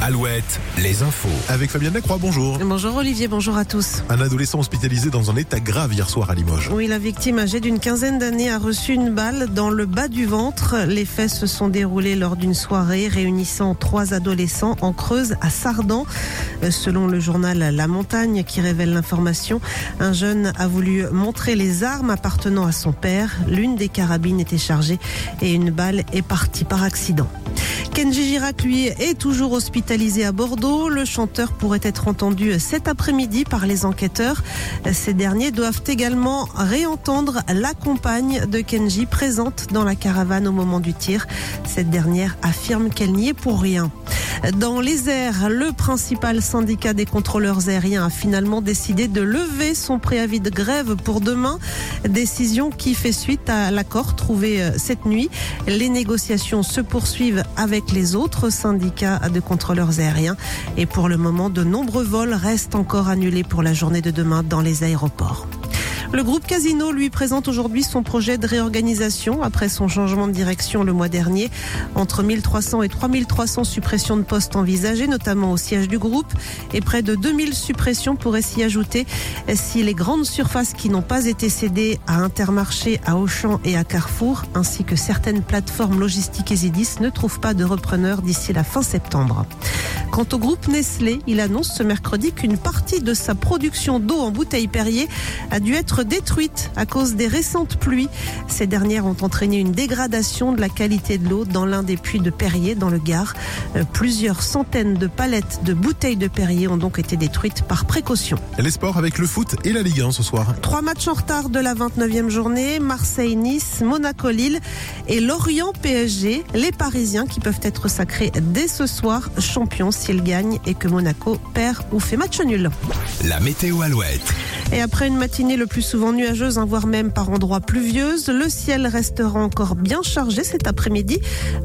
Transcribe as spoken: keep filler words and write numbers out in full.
Alouette, les infos. Avec Fabienne Lacroix, bonjour. Bonjour Olivier, bonjour à tous. Un adolescent hospitalisé dans un état grave hier soir à Limoges. Oui, la victime âgée d'une quinzaine d'années a reçu une balle dans le bas du ventre. Les faits se sont déroulés lors d'une soirée réunissant trois adolescents en Creuse à Sardan. Selon le journal La Montagne qui révèle l'information, un jeune a voulu montrer les armes appartenant à son père. L'une des carabines était chargée et une balle est partie par accident. Kenji Girac, lui, est toujours hospitalisé à Bordeaux. Le chanteur pourrait être entendu cet après-midi par les enquêteurs. Ces derniers doivent également réentendre la compagne de Kenji présente dans la caravane au moment du tir. Cette dernière affirme qu'elle n'y est pour rien. Dans les airs, le principal syndicat des contrôleurs aériens a finalement décidé de lever son préavis de grève pour demain. Décision qui fait suite à l'accord trouvé cette nuit. Les négociations se poursuivent avec les autres syndicats de contrôleurs aériens. Et pour le moment, de nombreux vols restent encore annulés pour la journée de demain dans les aéroports. Le groupe Casino lui présente aujourd'hui son projet de réorganisation après son changement de direction le mois dernier. Entre mille trois cents et trois mille trois cents suppressions de postes envisagées, notamment au siège du groupe, et près de deux mille suppressions pourraient s'y ajouter si les grandes surfaces qui n'ont pas été cédées à Intermarché, à Auchan et à Carrefour, ainsi que certaines plateformes logistiques Esidis ne trouvent pas de repreneurs d'ici la fin septembre. Quant au groupe Nestlé, il annonce ce mercredi qu'une partie de sa production d'eau en bouteille Perrier a dû être détruite à cause des récentes pluies. Ces dernières ont entraîné une dégradation de la qualité de l'eau dans l'un des puits de Perrier, dans le Gard. Euh, plusieurs centaines de palettes de bouteilles de Perrier ont donc été détruites par précaution. Les sports avec le foot et la Ligue un ce soir. Trois matchs en retard de la vingt-neuvième journée. Marseille-Nice, Monaco-Lille et Lorient-P S G. Les Parisiens qui peuvent être sacrés dès ce soir champions s'ils gagnent et que Monaco perd ou fait match nul. La météo Alouette. Et après une matinée le plus souvent nuageuse, hein, voire même par endroits pluvieuse, le ciel restera encore bien chargé cet après-midi.